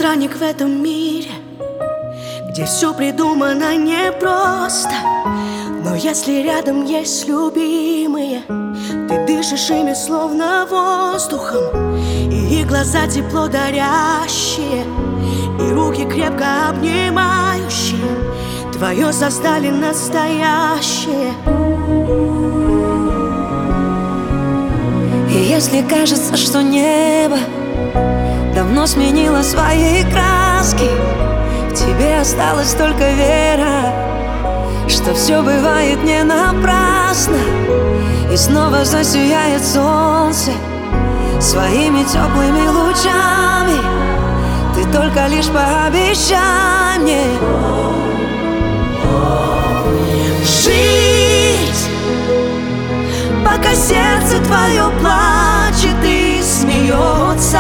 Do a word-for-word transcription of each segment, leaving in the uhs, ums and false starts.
странник в этом мире, где все придумано непросто. Но если рядом есть любимые, ты дышишь ими словно воздухом. И их глаза тепло дарящие, и руки крепко обнимающие твое создали настоящее. И если кажется, что небо давно сменило свои краски, в тебе осталась только вера, что все бывает не напрасно. И снова засияет солнце своими теплыми лучами. Ты только лишь пообещай мне жить, пока сердце твое плачет и смеется.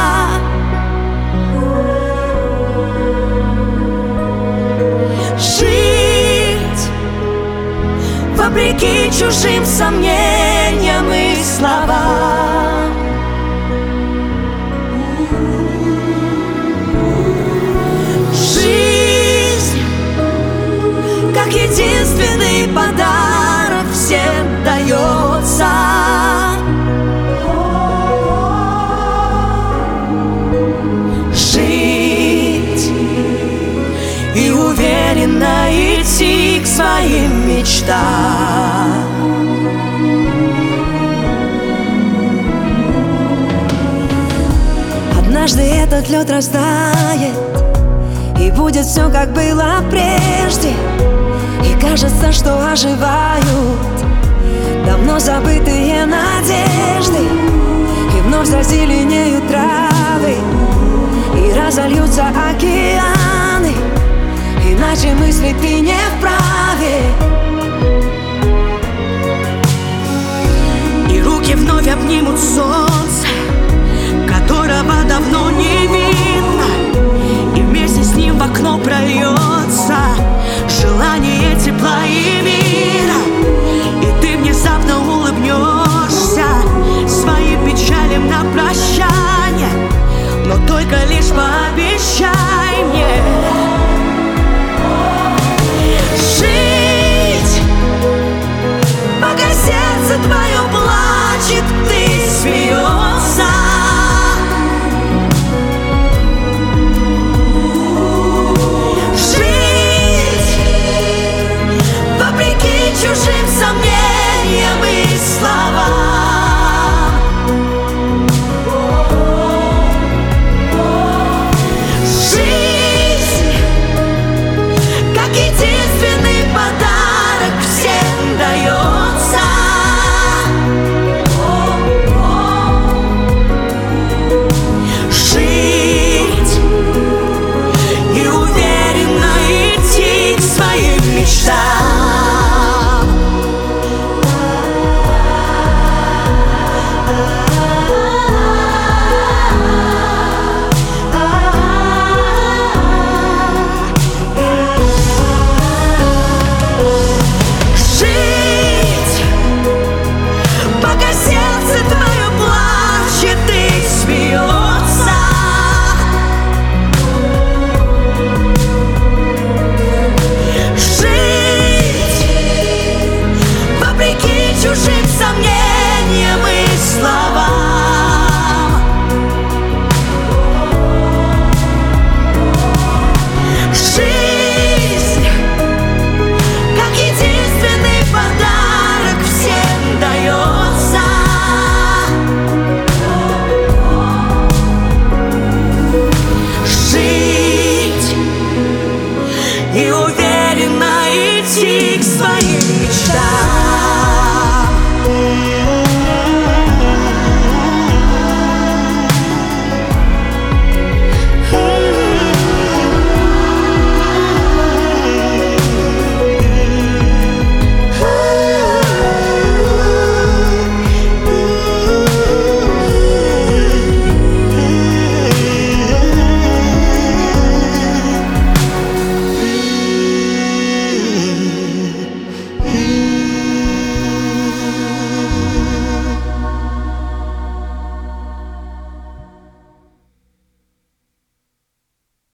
Жить вопреки чужим сомнениям и словам. Жизнь как единственный подарок всем дается. Жить и уверенно идти к своим мечтам. Однажды этот лед растает, и будет все, как было прежде. И кажется, что оживают давно забытые надежды. И вновь зазеленеют травы, и разольются океаны. Иначе мыслить ты не вправе. И руки вновь обнимут солнце, которого давно не видно.